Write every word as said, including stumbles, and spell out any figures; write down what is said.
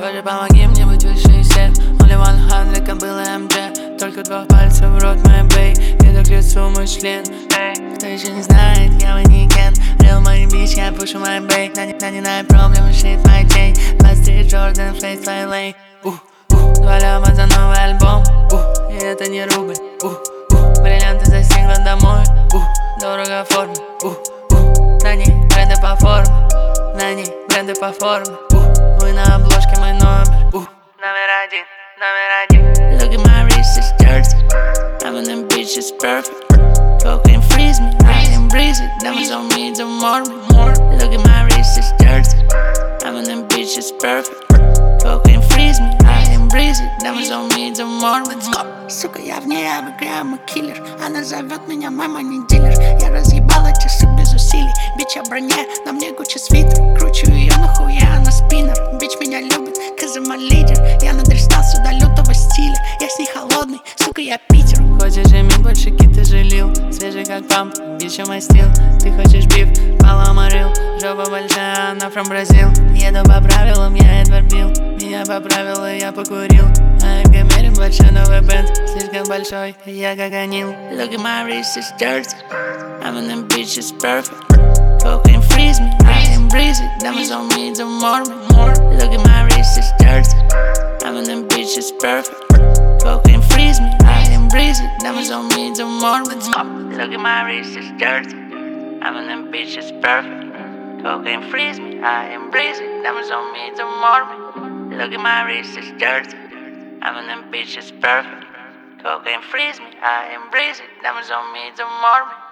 Боже, помоги мне быть выше всех. Only one hundred, как было эм джей. Только два пальца в рот, мой бей. Еду к лицу мой член. Кто еще не знает, я манекен. Real money bitch, я пушу мой бей. ninety-nine проблемы, shit, my chain. двадцать три Jordan, face my lane. Ух, ух, два ляма за новый альбом. Ух, и это не рубль. Ух, ух, бриллианты застигла домой. Ух, дорого форма. Ух, ух, на ней бренды по форме. На ней бренды по форме. Ух, вы на обложке мой номер. Ух, номер один, номер один. Look at my wrist, it's dirty. I'm in them bitches perfect. Cocaine freeze me, I can breeze it. Diamonds on me, the more me. Look at my wrist, it's dirty. I'm in them bitches perfect. Cocaine freeze me, I can breeze it. Diamonds on me, the more me. Сука, я в ней, а в игре I'm a killer. Она зовет меня мама, не дилер. Я разъебал эти сук без усилий. Бич, я броня, на мне Гуччи свитер. Кручу ее нахуя, она спиннер. Бич меня любит, cause I'm a leader. Я надристал сюда лютого стиля. Я с ней холодный, сука, я Питер. Хочешь иметь больше киты жилил. Свежий как памп, бича мой стил. Ты хочешь биф, паломарил. Жопа большая, она from Бразил. Еду по правилам, я Эдвард Билл. Меня поправила, я покурил. А в Гомере большой новый бенд. Слишком большой, я как анил. Look at my wrist, it's dirty. I'm in them bitches perfect. Cocaine freeze me, I can breeze it. Diamonds on me, the more me. Look at my wrist, it's dirty. I'm in them bitches perfect. Cocaine freeze me, I can breeze it. Diamonds on me, the more me. Look at my wrist, it's dirty. I'm in them bitches perfect. Cocaine freeze me, I can breeze it. Diamonds on me, the more me. Look at my wrist, it's dirty. I'm in them bitches perfect. Cocaine freeze me, I can breeze it. Diamonds on me, the more me.